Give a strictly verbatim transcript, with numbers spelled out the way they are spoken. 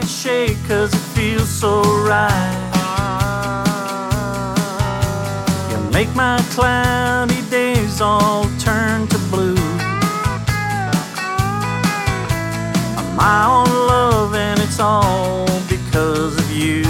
can't shake 'cause it feels so right. You make my cloudy days all turn to blue. My own love, and it's all because of you.